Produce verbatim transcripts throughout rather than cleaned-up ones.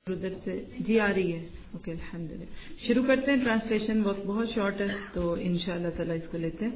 ادھر سے جی آ رہی ہے. اوکے الحمدللہ. شروع کرتے ہیں. ٹرانسلیشن وقت بہت شارٹ ہے تو انشاءاللہ تعالی اس کو لیتے ہیں.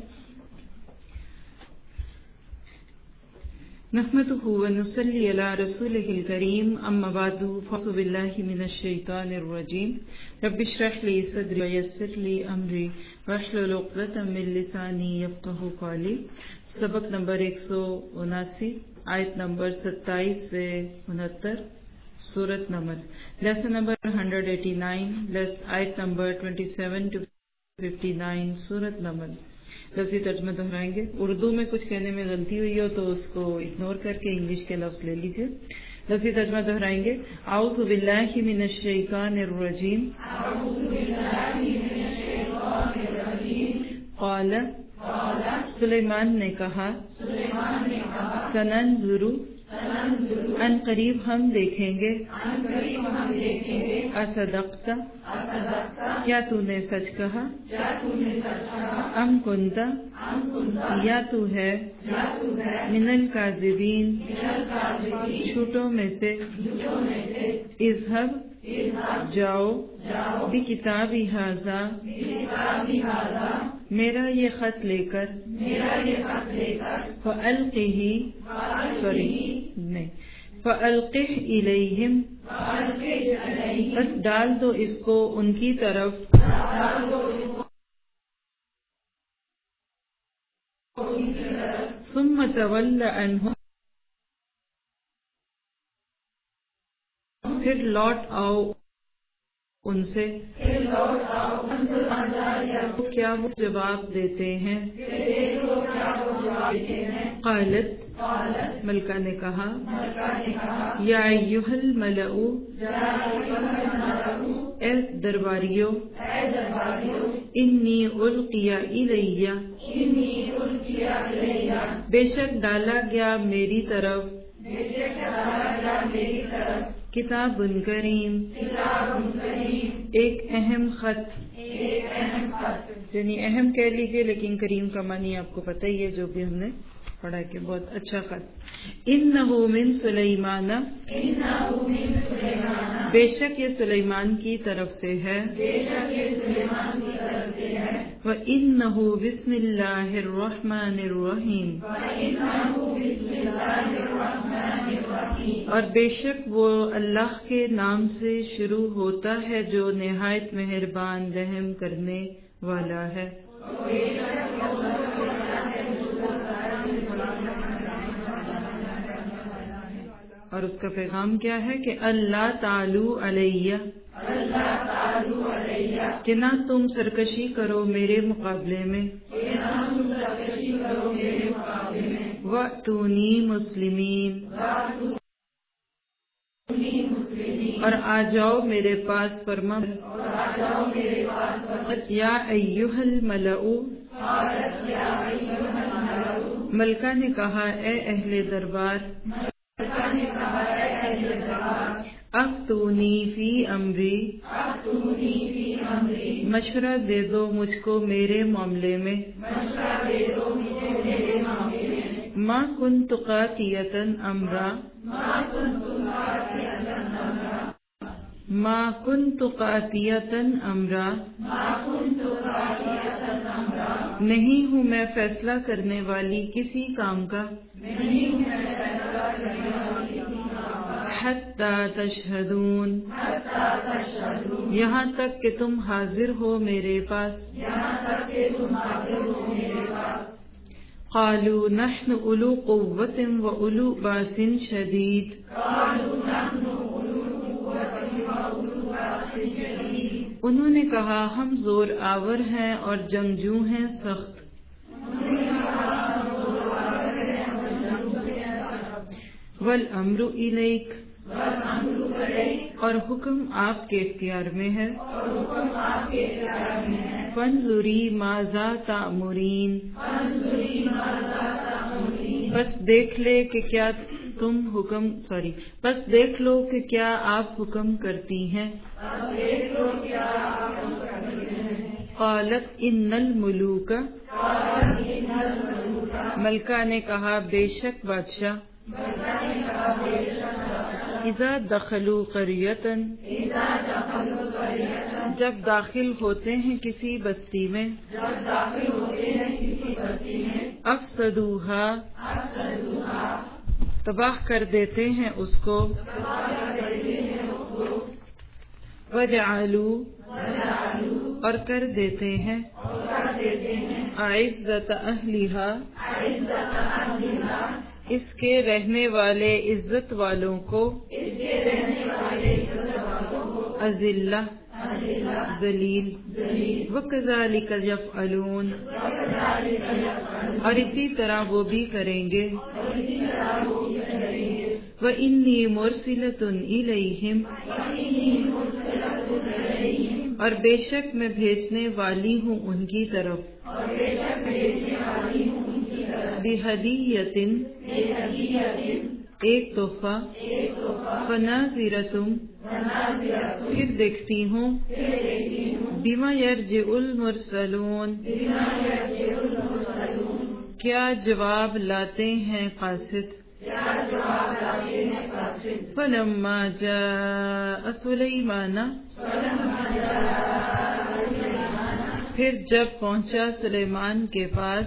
نحمده ونصلي على رسوله الكريم اما بعد فاعوذ بالله من الشيطان الرجيم. رب اشرح لي صدري ويسر لي امري واحلل عقدة من لساني يفقهوا قولي. سبق نمبر ایک سو اناسی آیت نمبر ستائیس سے انہتر سورت نمبر لیسن نمبر ایک سو نناسی لیس آیت نمبر ستائیس ٹو ففٹی نائن سورت نمبر. لفظی ترجمہ دہرائیں گے. اردو میں کچھ کہنے میں غلطی ہوئی ہو تو اس کو اگنور کر کے انگلش کے لفظ لے لیجئے. لفظی ترجمہ دہرائیں گے. اعوذ باللہ من الشیطان الرجیم. قال سلیمان نے کہا سننظر ان قریب ہم دیکھیں گے اصدقت کیا تو نے سچ کہا ام کنت یا تو ہے من الکاذبین جھوٹوں میں سے اذهب جاؤ بکتابی ھذا میرا یہ خط لے کر فَأَلْقِهِ سوری نہیں فَأَلْقِهْ إِلَيْهِمْ بس ڈال دو اس کو ان کی طرف ثُمَّ تَوَلَّ عَنْهُمْ پھر لوٹ آؤ ان سے. کیا وہ جواب دیتے ہیں. قالت ملکہ نے کہا یا ایھا الملأ اے درباریو انی القی الی بے شک ڈالا گیا میری طرف کتاب کریم ایک اہم خط یعنی اہم کہہ لیجئے لیکن کریم کا معنی آپ کو پتہ ہی ہے جو بھی ہم نے پڑھا کہ بہت اچھا خط. انہ من سلیمان بے شک یہ سلیمان کی طرف سے ہے وَإِنَّهُ بسم اللہ الرحمن الرحیم اور بے شک وہ اللہ کے نام سے شروع ہوتا ہے جو نہایت مہربان رحم کرنے والا ہے. اور اس کا پیغام کیا ہے کہ اللہ تعالی علیہ کہ نہ تم سرکشی کرو میرے مقابلے میں وَأْتُونِي مُسْلِمِينَ اور آ جاؤ میرے پاس فرما یا ایھا الملأ ملکہ نے کہا اے اہل دربار افتونی فی امری مشورہ دے دو مجھ کو میرے معاملے میں ما کنت قاطعۃ امرا ما کنت قاطعۃ امرا نہیں ہوں میں فیصلہ کرنے والی کسی کام کا حتی تشہدون یہاں تک کہ تم حاضر ہو میرے پاس. قالوا نحن اولو قوة واولو باس شدید انہوں نے کہا ہم زور آور ہیں اور جنگجو ہیں سخت. والامر الیک اور حکم آپ کے اختیار میں ہے. فانظری ماذا تأمرین بس دیکھ لے کہ کیا تم حکم سوری بس دیکھ لو کہ کیا آپ حکم کرتی ہیں. قالت ان الملوک ملکہ نے کہا بے شک بادشاہ اذا دخلوا قریۃ جب داخل ہوتے ہیں کسی بستی میں افسدوها تباہ کر دیتے ہیں اس کو وجعلوا اور کر دیتے ہیں اعزت اہلھا اس کے رہنے والے عزت والوں کو اذلہ ذلیل وکذالک یفعلون اور اسی طرح وہ بھی کریں گے وانی مرسلۃ الیہم اور بے شک میں بھیجنے والی ہوں ان کی طرف بہدیۃ ایک تحفہ فناظرۃ پھر دیکھتی ہوں بما یرجع المرسلون کیا جواب لاتے ہیں قاصد فلما جاء سلیمان پھر جب پہنچا سلیمان کے پاس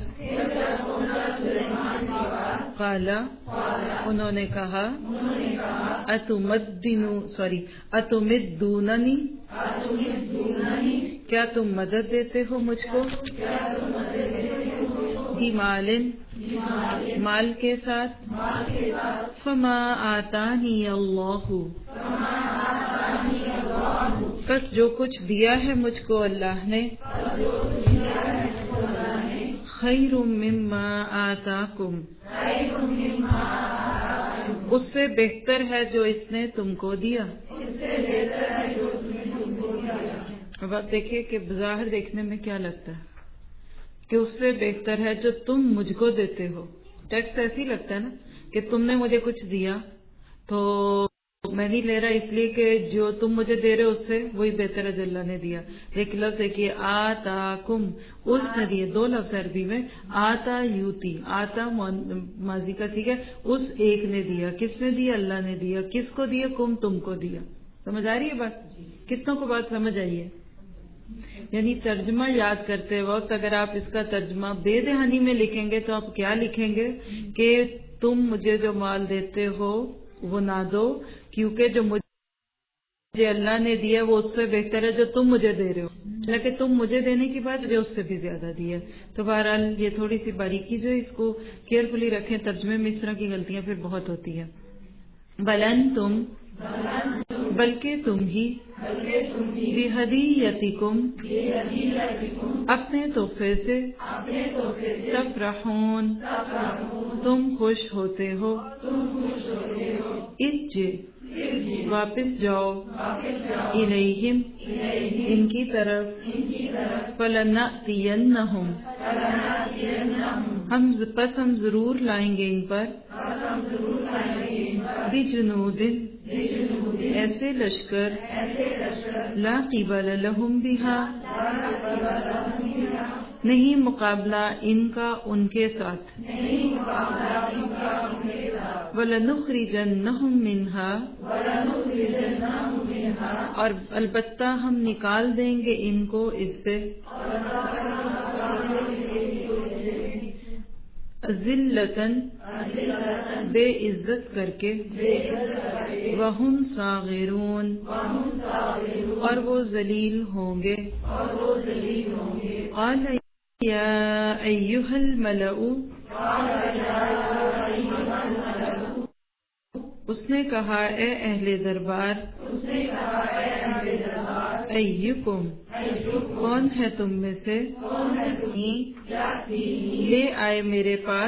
قال انہوں نے کہا اتمدنو سوری اتمدوننی کیا تم مدد دیتے ہو مجھ کو بمال مال کے ساتھ فما آتانی اللہ بس جو کچھ دیا ہے مجھ کو اللہ نے خیر مما آتاکم اس سے بہتر ہے جو اس نے تم کو دیا. اب آپ دیکھیے کہ بظاہر دیکھنے میں کیا لگتا ہے کہ اس سے بہتر ہے جو تم مجھ کو دیتے ہو. ٹیکسٹ ایسے ہی لگتا ہے نا کہ تم نے مجھے کچھ دیا تو میں نہیں لے رہا اس لیے کہ جو تم مجھے دے رہے ہو اس سے وہی بہتر ہے جو اللہ نے دیا. ایک لفظ ہے کہ آتا کم اس نے دیے, دو لفظ عربی میں آتا یوتی, آتا ماضی کا سیکھ ہے, اس ایک نے دیا. کس نے دیا؟ اللہ نے دیا. کس کو دیا؟ کم تم کو دیا. سمجھ آ رہی ہے بات؟ کتنوں کو بات سمجھ آئی ہے؟ یعنی ترجمہ یاد کرتے وقت اگر آپ اس کا ترجمہ بے دہانی میں لکھیں گے تو آپ کیا لکھیں گے کہ تم مجھے جو مال دیتے ہو وہ نہ دو, کیونکہ جو مجھے اللہ نے دیا وہ اس سے بہتر ہے جو تم مجھے دے رہے ہو, لیکن تم مجھے دینے کی بات جو اس سے بھی زیادہ دیا. تو بہرحال یہ تھوڑی سی باریکی جو اس کو کیئرفلی رکھیں, ترجمے میں اس طرح کی غلطیاں پھر بہت ہوتی ہیں. بلن تم بلکہ تم ہی بہدیتکم اپنے تحفے سے تفرحون تم خوش ہوتے ہو. ارجع واپس جاؤ الیہم ان کی طرف فلنأتینہم ہم پس ہم ضرور لائیں گے ان پر بجنود ایسے لشکر لا قبل لہم بہا نہیں مقابلہ ان کا ان کے ساتھ. وَلَنُخْرِجَنَّهُمْ مِنْهَا اور البتہ ہم نکال دیں گے ان کو اس سے. ذلتاً بے عزت کر کے, وَهُمْ صَاغِرُونَ اور وہ ذلیل ہوں گے. قَالَ يَا أَيُّهَا الْمَلَأُ اس نے کہا اے اہل دربار, ایکم کون ہے تم میں سے لے آئے میرے پاس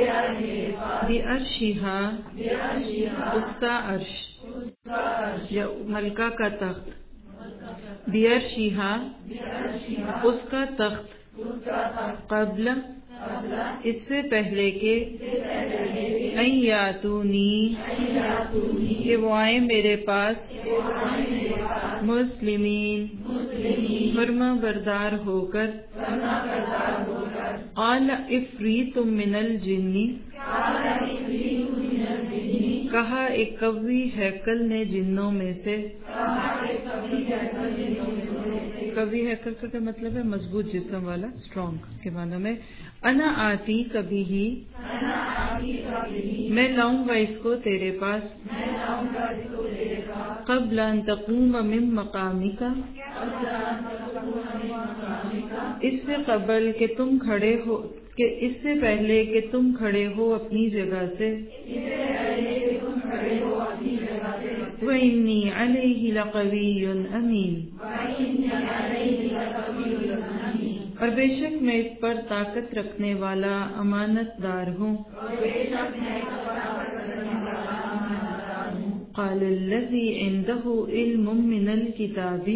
بعرشہا اس کا عرش یا ملکہ کا تخت, بعرشہا اس کا تخت, قبل اس سے پہلے کہ ان یاتونی کہ وہ آئیں میرے پاس مسلمین فرما بردار ہو کر. قال افریت من الجن کہا ایک قوی ہیکل نے جنوں میں سے. قوی ہیکل کا کیا مطلب ہے؟ مضبوط جسم والا، اسٹرانگ کے معنی میں. انا آتی کبھی ہی، میں لاؤں گا اس کو تیرے پاس. قبل ان تقوم من مقامک، اس سے قبل کہ تم کھڑے ہو، کہ اس سے پہلے کہ تم کھڑے ہو اپنی جگہ سے. وَإِنِّي عَلَيْهِ لَقَوِيٌّ أَمِينٌ، اور بے شک میں اس پر طاقت رکھنے والا امانت دار ہوں. قال الذي عنده علم من الكتاب،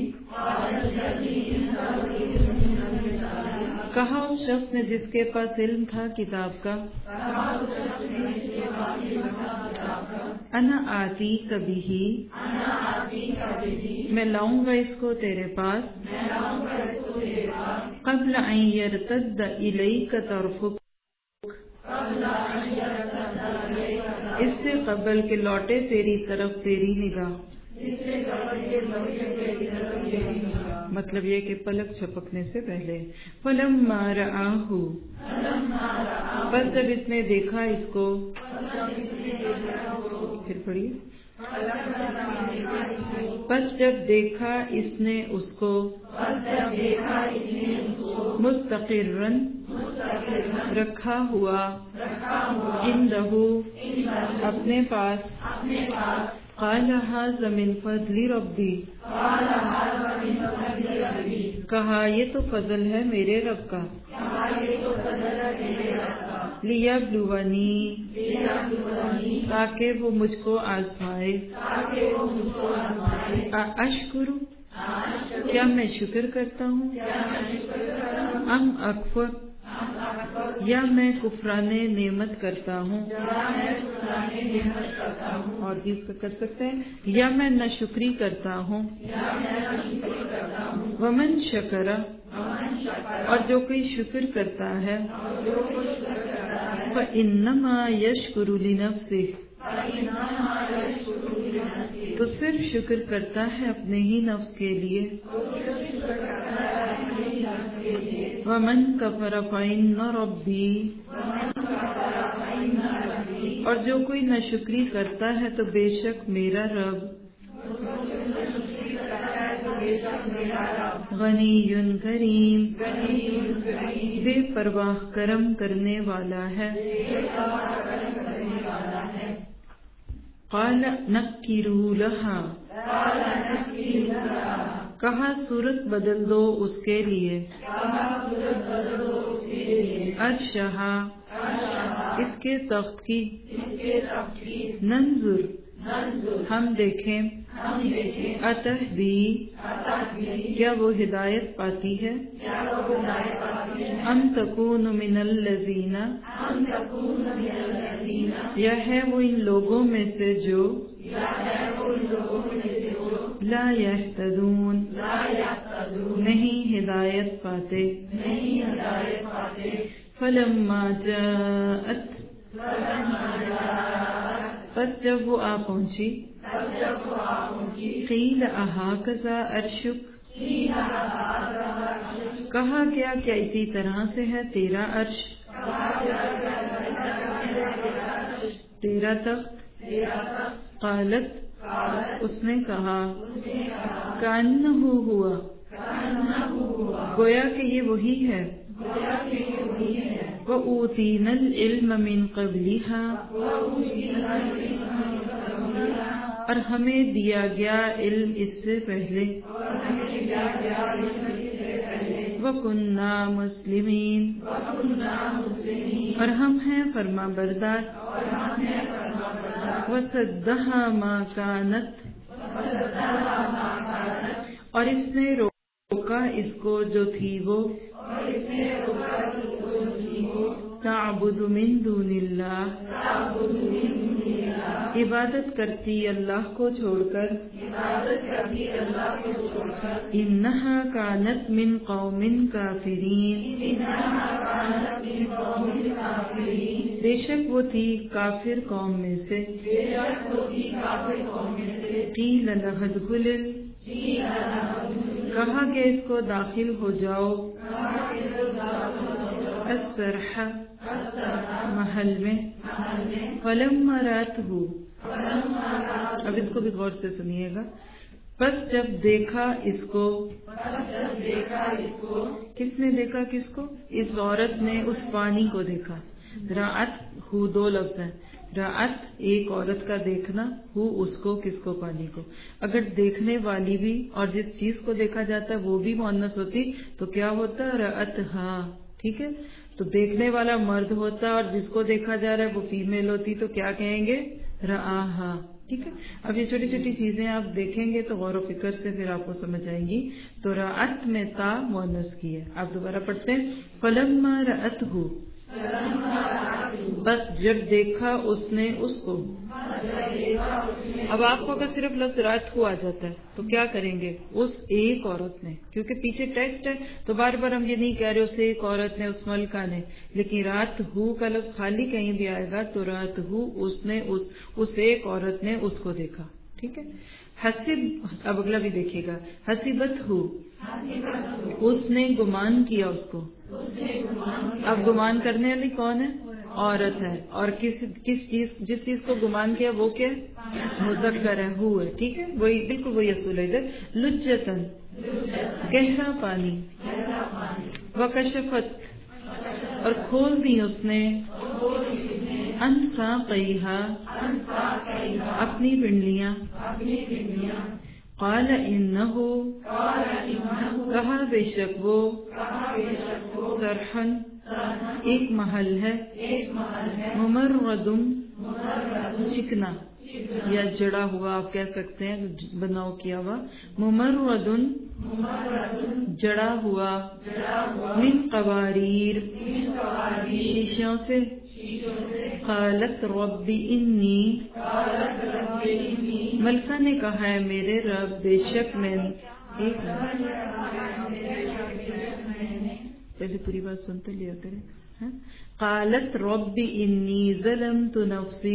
کہا اس شخص نے جس کے پاس علم تھا کتاب کا. انا آتی کبھی ہی، میں لاؤں گا اس کو تیرے پاس. قبل ان يرتد الیک طرفک، اس سے قبل کہ لوٹے تیری طرف تیری نگاہ. مطلب یہ کہ پلک چھپکنے سے پہلے. فلما رآہ، بس جب اس نے دیکھا اس کو. پھر پڑھیے. بس جب دیکھا اس نے اس کو. مستقرن، رکھا ہوا. عنده، اپنے پاس. قال ھذا من فضل ربی، کہا یہ تو فضل ہے میرے رب کا. لیبلونی، تاکہ وہ مجھ کو آزمائے. اشکر، کیا میں شکر کرتا ہوں. ام اکفر، یا میں کفران نعمت کرتا ہوں. اور بھی اس کا کر سکتے ہیں. یا میں ناشکری کرتا ہوں. ومن شکر، اور جو کوئی شکر کرتا ہے. فإنما يشکر لنفسه، تو صرف شکر کرتا ہے اپنے ہی نفس کے لیے. ومن کفر فإن ربی، اور جو کوئی ناشکری کرتا ہے تو بے شک میرا رب. غنی کریم، بے پرواہ کرم کرنے والا ہے. قال نکروا لہا، کہا صورت بدل دو اس کے لیے. عرشہا، اس کے تخت کی. ننظر، ہم دیکھیں. اتہدی، کیا وہ ہدایت پاتی ہے. ام تکون من الذین، یا ہے وہ ان لوگوں میں سے جو لا یہتدون، نہیں ہدایت پاتے. فلما جاءت، پس جب وہ آ پہنچی. قیل اھاکذا عرشک، کہا کیا کیا اسی طرح سے ہے تیرا عرش، تیرا تخت. قالت، اس نے کہا. کأنہ ہوا، گویا کہ یہ وہی ہے. وَأُوتِینَا الْعِلْمَ مِنْ قَبْلِهَا، اور ہمیں دیا گیا علم اس سے پہلے. وَكُنَّا مُسْلِمِينَ، اور ہم ہیں فرما بردار. وَصَدَّهَا مَا كَانَتْ، اور اس نے روکا اس کو جو تھی وہ. تعبد من دون اللہ، عبادت کرتی اللہ کو چھوڑ کر انہا کانت من قوم کافرین بے شک وہ تھی کافر قوم میں سے قیل لہا ادخل کہا کہ اس کو داخل ہو جاؤ السرح محل میں فلما رأتہ اب اس کو بھی غور سے سنیے گا بس جب دیکھا اس کو کس نے دیکھا کس کو اس عورت نے اس پانی کو دیکھا رأت ہو دو لفظ ہیں رأت ایک عورت کا دیکھنا ہو اس کو کس کو پانی کو اگر دیکھنے والی بھی اور جس چیز کو دیکھا جاتا ہے وہ بھی مؤنث ہوتی تو کیا ہوتا رأت ہاں ٹھیک ہے تو دیکھنے والا مرد ہوتا اور جس کو دیکھا جا رہا ہے وہ فیمیل ہوتی تو کیا کہیں گے رآہا ٹھیک ہے اب یہ چھوٹی چھوٹی چیزیں آپ دیکھیں گے تو غور و فکر سے پھر آپ کو سمجھ آئیں گی تو رأت میں تا مؤنث کی ہے آپ دوبارہ پڑھتے ہیں فلما رأتہ بس جب دیکھا اس نے اس کو اب آپ کو اگر صرف لفظ رات ہو آ جاتا ہے تو کیا کریں گے اس ایک عورت نے کیونکہ پیچھے ٹیکسٹ ہے تو بار بار ہم یہ نہیں کہہ رہے اس ایک عورت نے اس ملکہ نے لیکن رات ہو کا لفظ خالی کہیں بھی آئے گا تو رات ہو اس نے اس اس ایک عورت نے اس کو دیکھا ٹھیک ہے حسب اب اگلا بھی دیکھے گا حسبت ہو اس نے گمان کیا اس کو اب گمان کرنے والی کون ہے عورت ہے اور کس کس چیز جس چیز کو گمان کیا وہ کیا مذکر ہے ہو ہے ٹھیک ہے وہی بالکل وہی اصول ہے ادھر لجتن گہرا پانی وکشفت اور کھول دی اس نے ان ساقیہا اپنی پنڈلیاں قال انہو کہا بے شک وہ سرحن ایک محل ہے ممردم چکنا یا جڑا ہوا آپ کہہ سکتے ہیں بناؤ کیا ہوا ممردن جڑا ہوا من قواریر شیشوں سے قالت رب انی ملکہ نے کہا ہے میرے رب بے شک میں ایک پہلے پوری بات سنتے لیا کریں قالت رب انی ظلمت نفسی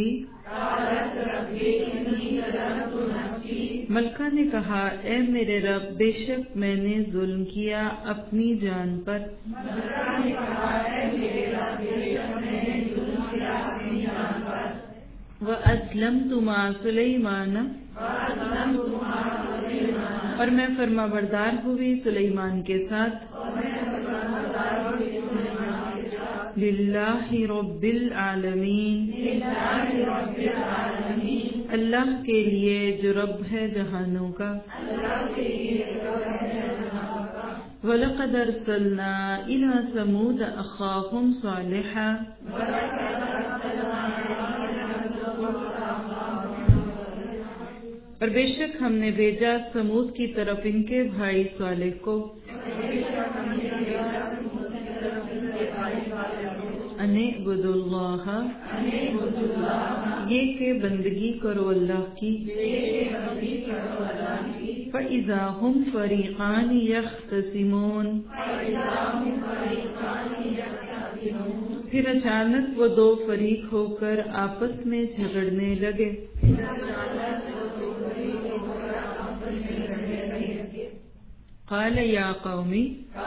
ملکہ نے کہا اے میرے رب بے شک میں نے ظلم کیا اپنی جان پر وَأَسْلَمْتُ مَعَ سُلَيْمَانَ اور میں فرما بردار ہوئی سلیمان کے ساتھ للہ رب العالمین اللہ کے لیے جو رب ہے جہانوں کا وَلَقَدْ أَرْسَلْنَا إِلَى ثَمُودَ أَخَاهُمْ صَالِحًا اور بے شک ہم نے بھیجا سمود کی طرف ان کے بھائی صالح کو ان اعبدوا اللہ یہ کہ بندگی کرو اللہ کی فَإِذَا هُمْ فَرِيقَانِ يَخْتَصِمُونَ پھر اچانک وہ دو فریق ہو کر آپس میں جھگڑنے لگے قال یا قومی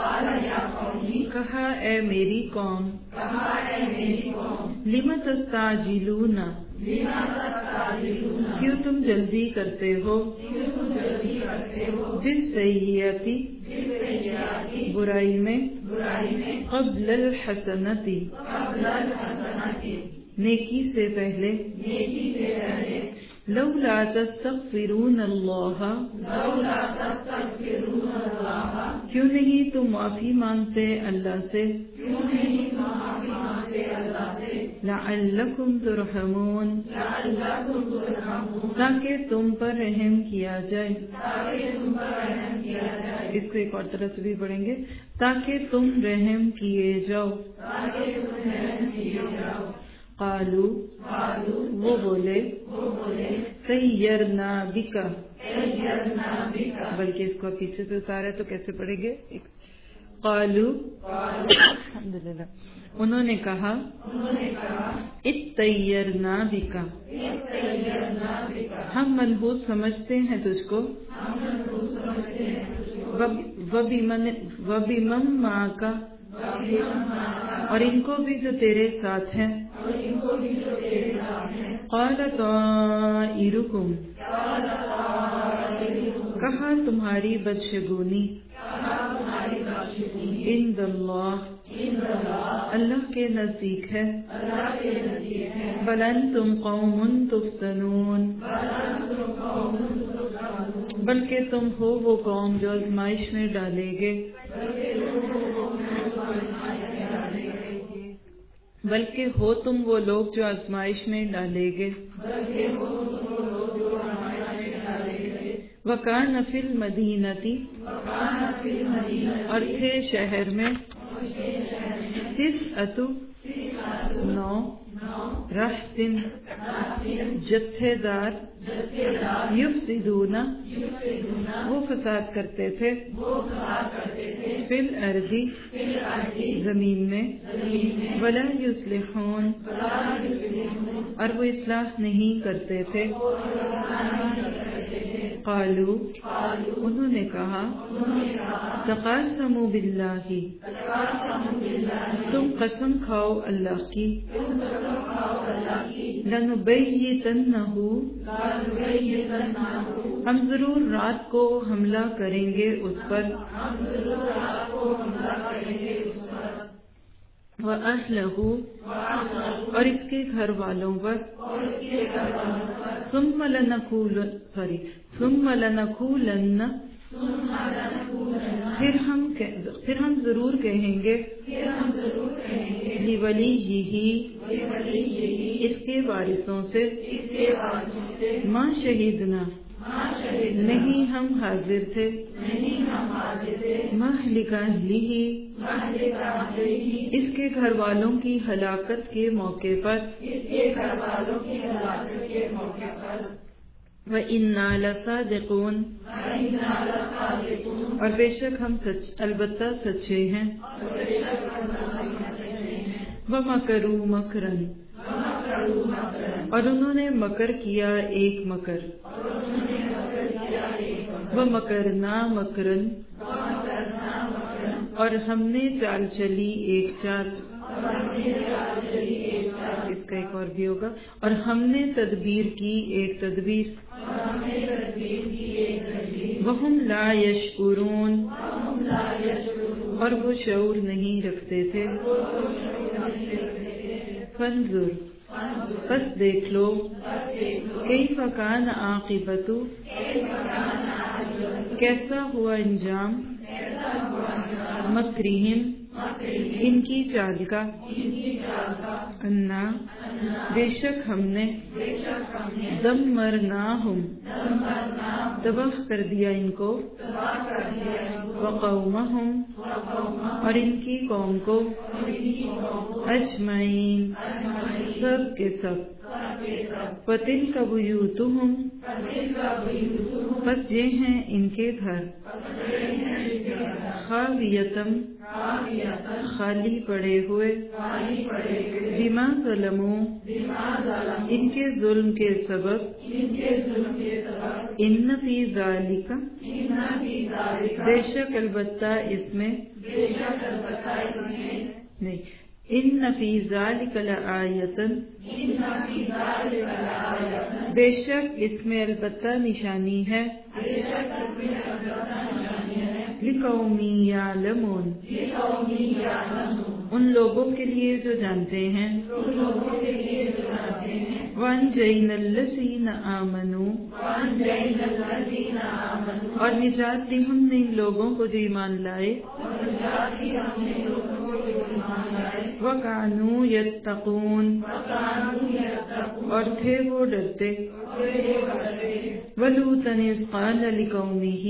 کہا اے میری قوم لم تستعجلون کیوں تم جلدی کرتے ہو بالسیئتی برائی میں قبل الحسنتی نیکی سے پہلے لولا تستغفرون اللہ کیوں نہیں تم معافی مانگتے اللہ سے لعلکم ترحمون تاکہ تم پر رحم کیا جائے اس کو ایک اور طرح سے بھی پڑھیں گے تاکہ تم رحم کیے جاؤ قالو وہ بولے طیرنا بکا، بلکہ اس کو پیچھے سے اتارا تو کیسے پڑھیں گے؟ قالو الحمدللہ انہوں نے کہا اطیرنا بکا، ہم منحوس سمجھتے ہیں تجھ کو، وبمن معک اور ان کو بھی جو تیرے ساتھ ہیں، قال طائرکم کہا تمہاری بدشگونی، عند اللہ اللہ کے نزدیک ہے، بل انتم قوم تفتنون بلکہ تم ہو وہ قوم جو آزمائش میں ڈالے گے، بلکہ ہو تم وہ لوگ جو آزمائش میں ڈالے گے۔ وَكَانَ فِي الْمَدِينَةِ اور تھے شہر میں، تِسْعَةُ نو، رَہْطٍ جتھے دار، یفسدون وہ فساد کرتے تھے، فی الارض زمین میں، ولا یصلحون اور وہ اصلاح نہیں کرتے تھے۔ قالو انہوں نے کہا تقاسموا باللہ تم قسم کھاؤ اللہ کی، لنبیتنہ ہم ضرور رات کو حملہ کریں گے اس پر، وَأَهْلَهُ اور اس کے گھر والوں پر، ثم لنقولن سوری ثم لنقولن پھر ہم پھر ہم ضرور کہیں گے، لِوَلِيِّهِ اس کے وارثوں سے، ما شہیدنا نہیں ہم حاضر تھے، مہلک اہلہ اس کے گھر والوں کی ہلاکت کے موقع پر، وَإِنَّا لَصَادِقُونَ اور بے شک ہم سچ البتہ سچے ہیں، وَمَكَرُوا مَكْرًا اور انہوں نے مکر کیا ایک مکر، وَمَكَرْنَا مَكْرًا اور ہم نے چال چلی ایک چال، اس کا ایک اور بھی ہوگا، اور ہم نے تدبیر کی ایک تدبیر، وَهُمْ لَا يَشْعُرُونَ اور وہ شعور نہیں رکھتے تھے۔ فَانظُرْ پس دیکھ لو، کیف کان عاقبۃ کیسا ہوا انجام، مکرہم ان کی چال کا، انا بے شک ہم نے، دمرناہم تباہ کر دیا ان کو، وقومہم اور ان کی قوم کو، اجمعین سب کے سب، فَتِلْكَ بُيُوتُهُمْ پس یہ ہیں ان کے گھر، خاویتم خالی پڑے ہوئے، بما ظلموا ان کے ظلم کے سبب، ان فی ذالک بے شک البتہ اس میں، نہیں ان فی ذالک لآیۃ بے شک اس میں البتہ نشانی ہے، لقوم یعلمون ان لوگوں کے لیے جو جانتے ہیں، وَأَنجَيْنَا الَّذِينَ آمَنُوا اور نجات دی ہم نے ان لوگوں کو جو ایمان لائے، وَكَانُوا يَتَّقُونَ اور تھے وہ ڈرتے، وَلُوطًا إِذْ قَالَ لِقَوْمِهِ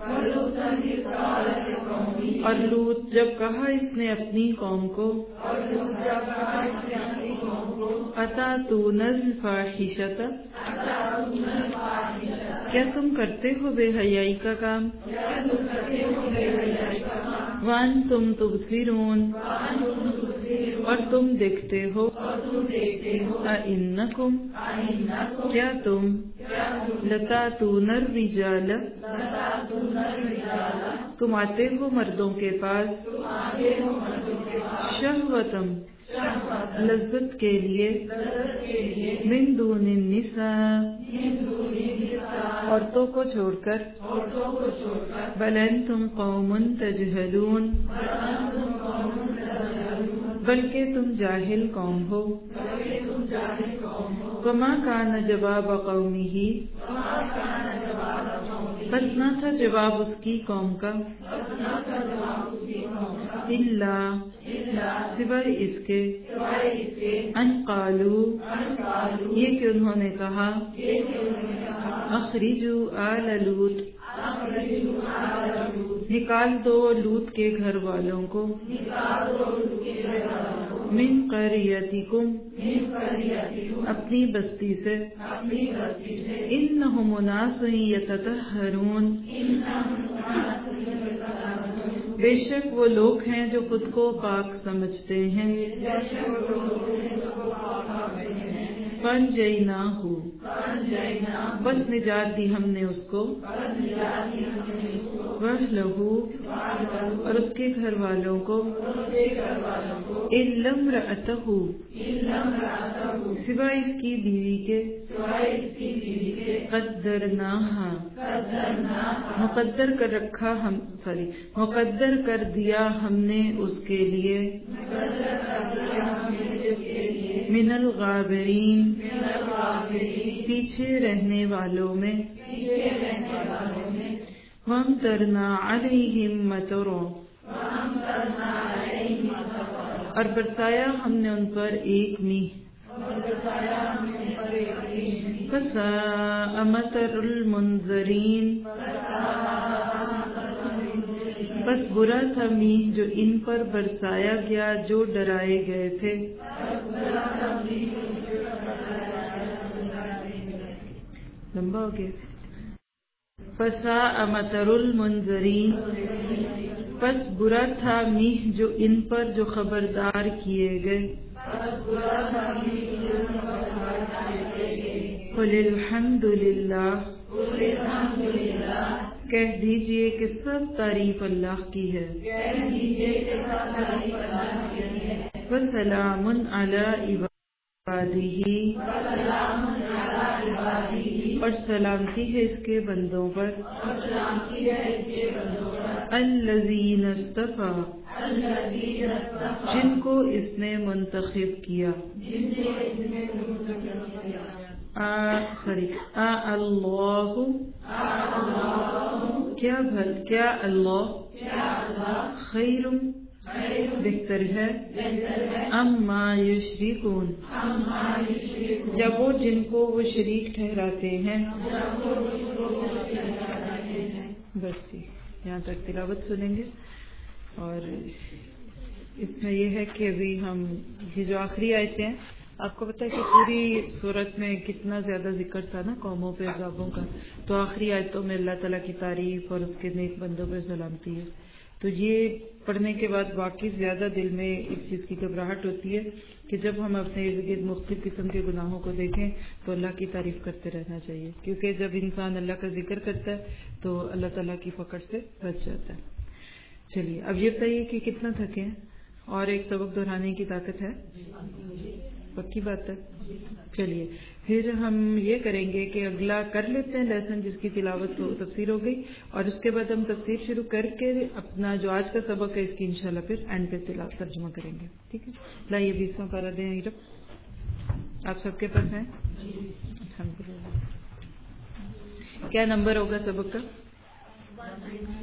اور لوط جب کہا اس نے اپنی قوم کو، अतातूनल फाहिशत, क्या तुम करते हो बेहयाई का काम। वान तुम तुबसिरून, और तुम देखते हो। अइन्नकुम, क्या तुम लतातूनर रिजाल, तुम आते हो मर्दों के पास। शहवतम, लज्जत के लिए। मिन दूनिन निसा, औरतों को छोड़कर। बल अंतुम कौमुन तजहलून, बल्कि तुम जाहिल कौम हो। वमा कान जवाब कौमिही, बस न था जवाब उसकी कौम का। इल्ला, सिवाय इसके। अन कालू, ये कि उन्होंने कहा। अखरिजू आल लूत, निकाल दो लूत के घर वालों को। मिन क़रियतिकुम, अपनी बस्ती से। इन्नहुम उनासुन यततहरून, बेशक वो लोग हैं जो खुद को पाक समझते हैं। फंजयनाहु, बस निजात दी हमने उसको। वहलहु, और उसके घर वालों को। इल्लम्रअतहु, सिवाय इसकी बीवी के। कद्दरनाहा, मुकद्दर कर रखा हम सॉरी मुकद्दर कर दिया हमने उसके लिए। मिनल गाबिरीन, पीछे रहने वालों में। वमतरना अलैहिम मतरा, और बरसाया हमने उन पर एक मीह। फसाअ मतरुल मुनज़रीन, बस बुरा था मीह जो इन पर बरसाया गया जो डराए गए थे। लंबा हो गया। फसाअ मतरुल मुनज़रीन, बस बुरा था मीह जो इन पर जो खबरदार किए गए। कुलिल्हम्दुलिल्लाह, कह दीजिए कि सब तारीफ अल्लाह की है। वसलामुन अला इबादिही, और सलामती है इसके बंदों पर। अल्लज़ीन इस्तफ़ा, जिनको इसने मुंतखब किया। आ सॉरी आ अल्लाह, क्या भल क्या अल्लाह। खैरुम, बेहतर है। अम्मा युशरिकून, या वो जिनको वो शरीक ठहराते हैं। बस यहाँ तक तिलावत सुनेंगे। और इसमें यह है कि अभी हम ये जो आखिरी आयतें हैं, आपको पता है कि पूरी सूरत में कितना ज्यादा जिक्र था ना कौमों पे अज़ाबों का। तो आखिरी आयतों में अल्लाह ताला की तारीफ और उसके नेक बंदों पर सलामती है। तो ये पढ़ने के बाद वाकई ज्यादा दिल में इस चीज की घबराहट होती है कि जब हम अपने इर्द गिर्द मुख्तलिफ किस्म के गुनाहों को देखें तो अल्लाह की तारीफ करते रहना चाहिए, क्योंकि जब इंसान अल्लाह का जिक्र करता है तो अल्लाह ताला की पकड़ से बच जाता है। चलिए अब ये बताइए कि कितना थके हैं और एक सबक दोहराने की ताकत है? पक्की बात है। चलिए फिर हम ये करेंगे कि अगला कर लेते हैं लेसन जिसकी तिलावत हो तफसीर हो गई, और उसके बाद हम तफसीर शुरू करके अपना जो आज का सबक है इसकी इंशाल्लाह फिर एंड पे तिलावत तर्जुमा करेंगे। ठीक है, लाइए बीसवां पारा दें हीरब, आप सबके पास हैं? अल्हम्दुलिल्लाह। क्या नंबर होगा सबक का?